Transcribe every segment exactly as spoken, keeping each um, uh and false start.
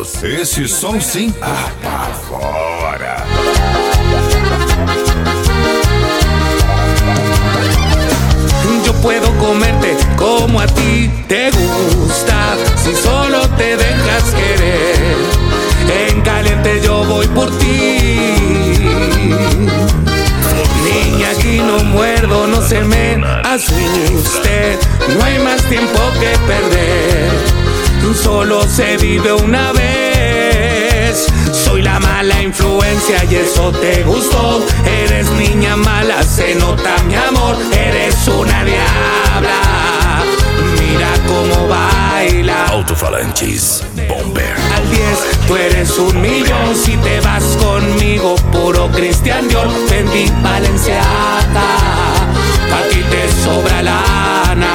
todos. Esse som sim apavora. Yo puedo comerte como a ti te gusta, si solo te dejas querer. En caliente yo voy por ti. Niña, aquí no muerdo, no se me asuste. No hay más tiempo que perder. Solo se vive una vez. Soy la mala influencia y eso te gustó. Eres niña mala, se nota mi amor. Eres una diabla. Mira cómo baila. Alto-falantes Bomber. Al diez, tú eres un millón. Si te vas conmigo, puro Christian Dior. Fendi, Balenciaga. A ti te sobra lana.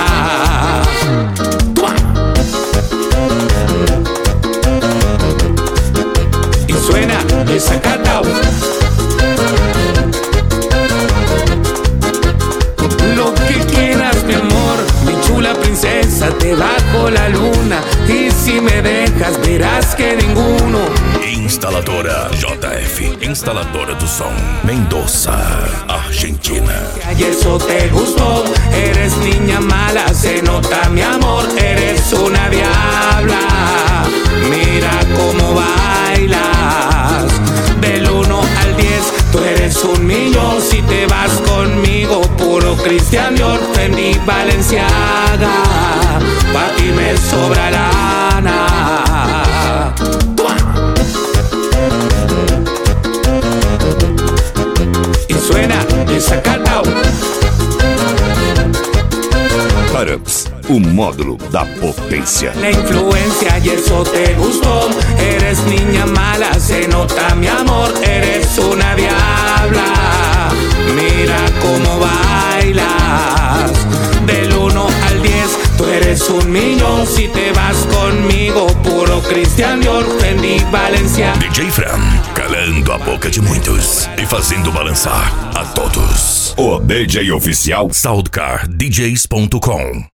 Y suena esa catao. Lo que quieras, mi amor, mi chula princesa, te bajo la luna. Y si me dejas, verás que ninguno. Instaladora J F, instaladora do som, Mendoza, Argentina. Y eso te gustó, eres niña mala, se nota mi amor, eres una diabla. Mira cómo bailas, del uno al diez, tú eres un millón. Si te vas conmigo, puro Christian Dior, Fendi, Balenciaga, pa' ti me sobra lana. Y suena essa catao. Parups, o módulo da potência. La influencia y eso te gustó. Eres niña mala, se nota mi amor. Eres una diabla. Mira cómo bailas. Del uno al diez, tú eres un millón. Si te vas conmigo, puro Christian Dior, Fendi, Balenciaga. D J Fran, calando a boca de muitos e fazendo balançar a todos. O D J oficial soundcar d js ponto com